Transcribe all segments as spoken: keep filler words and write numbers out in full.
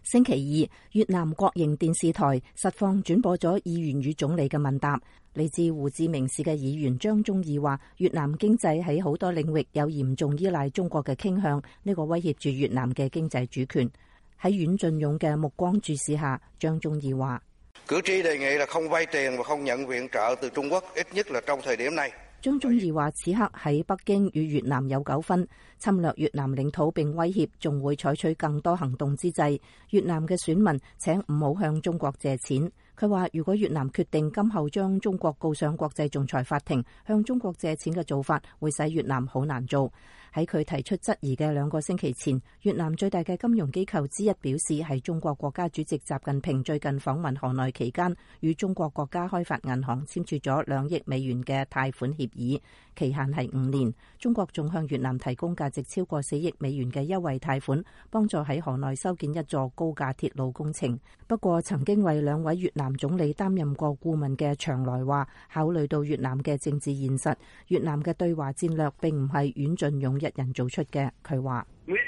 星期二，越南國營電視台實況轉播咗議員與總理嘅問答。嚟自胡志明市嘅議員張忠義話，越南經濟喺好多領域有嚴重依賴中國嘅傾向，呢個威脅住越南嘅經濟主權。喺阮俊勇嘅目光注視下，張忠義話： cử tri đề nghị là không vay tiền và không nhận viện trợ từ Trung Quốc, ít nhất là trong thời điểm này。 張忠義話：此刻喺北京與越南有糾紛，侵略越南領土並威脅，仲會採取更多行動之際，越南嘅選民請唔好向中國借錢。佢話：如果越南決定今後將中國告上國際仲裁法庭，向中國借錢嘅做法會使越南好難做。喺佢提出質疑嘅兩個星期前，越南最大嘅金融機構之一表示，係中國國家主席習近平最近訪問河內期間，與中國國家開發銀行簽署咗兩億美元嘅貸款協議，期限係五年。中國仲向越南提供價值超過四億美元嘅優惠貸款，幫助喺河內修建一座高架鐵路工程。不過，曾經為兩位越南總理擔任過顧問嘅長來話，考慮到越南嘅政治現實，越南嘅對華戰略並唔係阮俊勇一人做出嘅。佢話：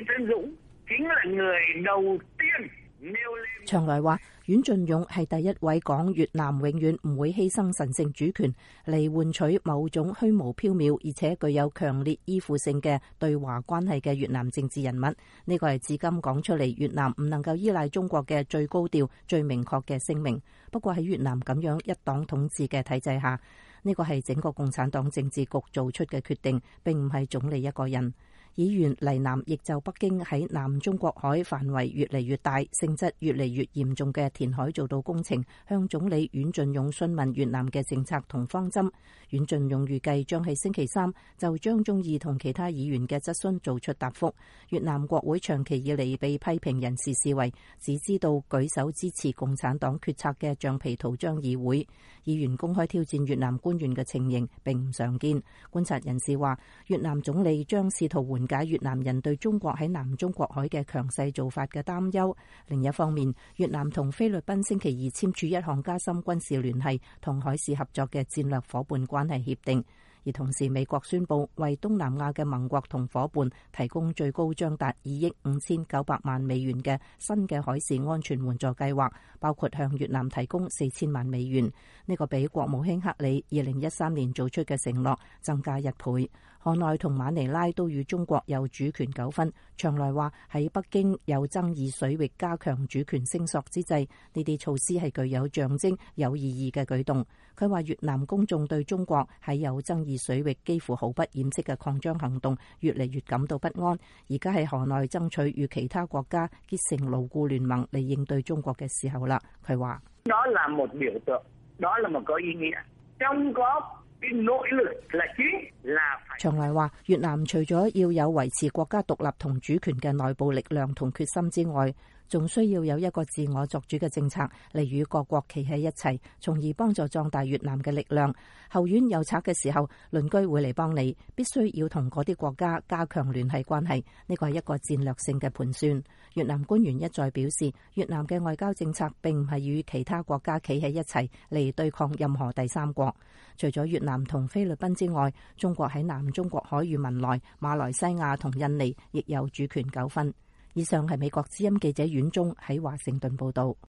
長來話，阮俊勇係第一位講越南永遠唔會犧牲神聖主權嚟換取某種虛無縹緲而且具有強烈依附性嘅對華關係嘅越南政治人物。呢個係至今講出嚟越南唔能夠依賴中國嘅最高調、最明確嘅聲明。不過喺越南咁樣一黨統治嘅體制下，呢個係整個共產黨政治局做出嘅決定，並唔係總理一個人。議員黎南亦就北京喺南中國海範圍越嚟越大、性質越嚟越嚴重嘅填海造島工程，向總理阮俊勇詢問越南嘅政策同方針。阮俊勇預計將喺星期三就張忠義同其他議員嘅質詢做出答覆。越南國會長期以嚟被批評人士視為只知道舉手支持共產黨決策嘅橡皮圖章議會，議員公開挑戰越南官員嘅情形並唔常見。觀察人士話，越南總理將試圖緩解越南人對中國喺南中國海嘅強勢做法嘅擔憂。另一方面，越南同菲律賓星期二簽署一項加深軍事聯繫同海事合作嘅戰略夥伴關係協定。而同時，美國宣布為東南亞嘅盟國同夥伴提供最高將達二億五千九百萬美元嘅新嘅海事安全援助計劃，包括向越南提供四千萬美元。呢個比國務卿克里二零一三年做出嘅承諾增加一倍。河內同馬尼拉都與中國有主權糾紛。長來話，喺北京有爭議水域加強主權聲索之際，呢啲措施係具有象徵、有意義嘅舉動。佢話越南公眾對中國喺有爭議水域幾乎毫不掩飾嘅擴張行動越嚟越感到不安。而家喺河內爭取與其他國家結成牢固聯盟嚟應對中國嘅時候啦。佢話： đó là một biểu tượng，đó là một個意義。中國長來話，越南除咗要有維持國家獨立同主權嘅內部力量同決心之外，仲需要有一個自我作主嘅政策嚟與各國企喺一齊，從而幫助壯大越南嘅力量。後院有賊嘅時候，鄰居會嚟幫你，必須要同嗰啲國家加強聯繫關係。呢個係一個戰略性嘅盤算。越南官員一再表示，越南嘅外交政策並唔係與其他國家企喺一齊嚟對抗任何第三國。除咗越南同菲律賓之外，中國喺南中國海與文萊、馬來西亞同印尼亦有主權糾紛。以上係美國之音記者阮忠喺華盛頓報道。